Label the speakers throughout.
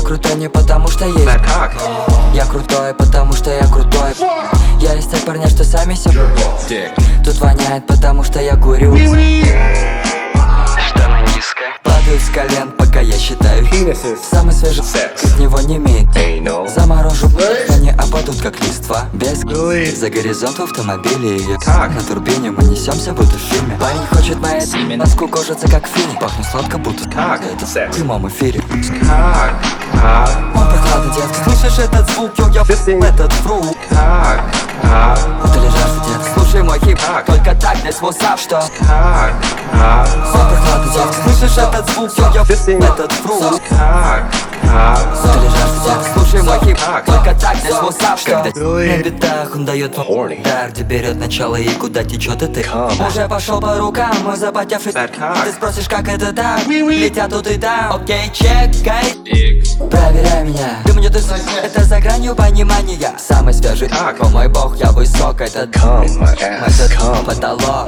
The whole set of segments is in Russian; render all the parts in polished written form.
Speaker 1: крутой не потому что есть. Я крутой, потому что я крутой. Я из тех парней, что сами себе. Тут воняет, потому что я курю. Штаны низко, падают с колен, пока я считаю. Самый свежий секс, от него не имеет. Заморожу, они опадут как листва. Без за горизонт в автомобиле. На турбине мы несемся, будто в фильме. Парень хочет мои носку кожица как фини. Пахнет сладко, будто это в прямом эфире. Он прохладно, детка. Слышишь этот звук, я этот фрукт. Ты лежишь, детка. Слушай мой хип, только так здесь WhatsApp, что? Он прохладно, детка. Слышишь этот звук, я этот фрукт. Ты лежишь, детка. Слушай мой хип, только так здесь WhatsApp, что? На битах он дает вам дар, где берет начало и куда течет и ты. Уже пошел по рукам, мой запотевший. Ты спросишь, как это так? Летят тут и там. Окей, чекай. Проверяй меня. Ты мне это за гранью понимания. Самый свежий, о мой бог, я высок. Этот потолок.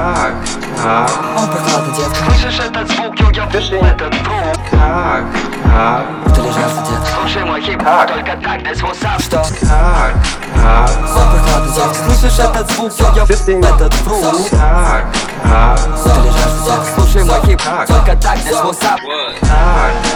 Speaker 1: Он прохладный, детка. Слышишь этот звук, я этот фрукт. Ты лежишь, детка. Слушай мой хип, только так здесь WhatsApp, что? Он прохладный, детка. Слышишь этот звук, я этот фрукт. Ты лежишь, детка. Слушай мой хип, только так здесь WhatsApp.